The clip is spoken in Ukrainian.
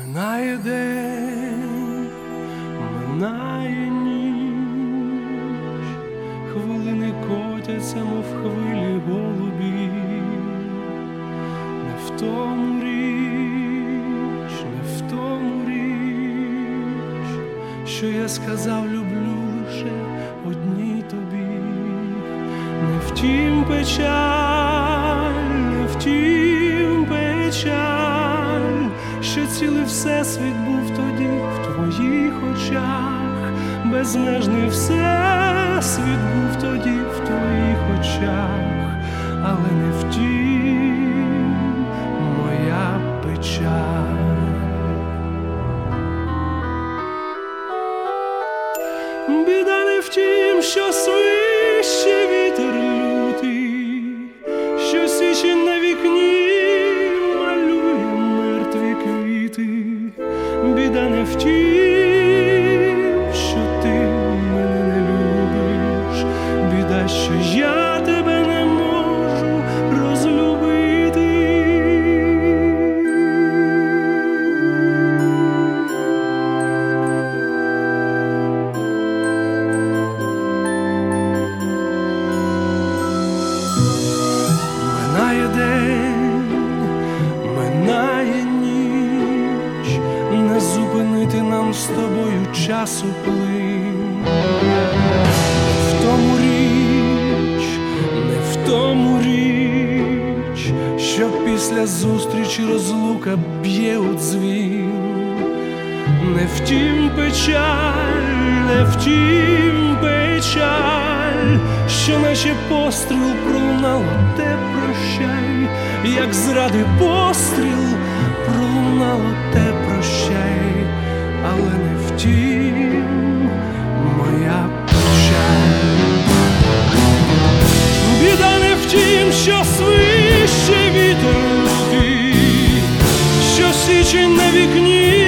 Минає день, минає ніч, хвилини котяться, мов хвилі голубі. Не в тому річ, не в тому річ, що я сказав, люблю лише одній тобі. Не втім печаль, не втім печаль, що цілий всесвіт був тоді в твоїх очах. Безмежний всесвіт був тоді в твоїх очах, але не втім моя печаль. Біда не втім, що свище вітер лютий, що січень на вікні малює мертві квіти. Біда не втім, що ти мене не любиш, біда, що я тебе не можу розлюбити. Минає день, минає ніч, не зупинити нам з тобою часу плин. Не в тому річ, не в тому річ, що після зустрічі розлука б'є у дзвін. Не втім печаль, не втім печаль, що наче постріл пролунало те прощай, як зради постріл пролунало те прощай, але не втім моя печаль. Біда не втім, що свище вітер лютий, що січень на вікні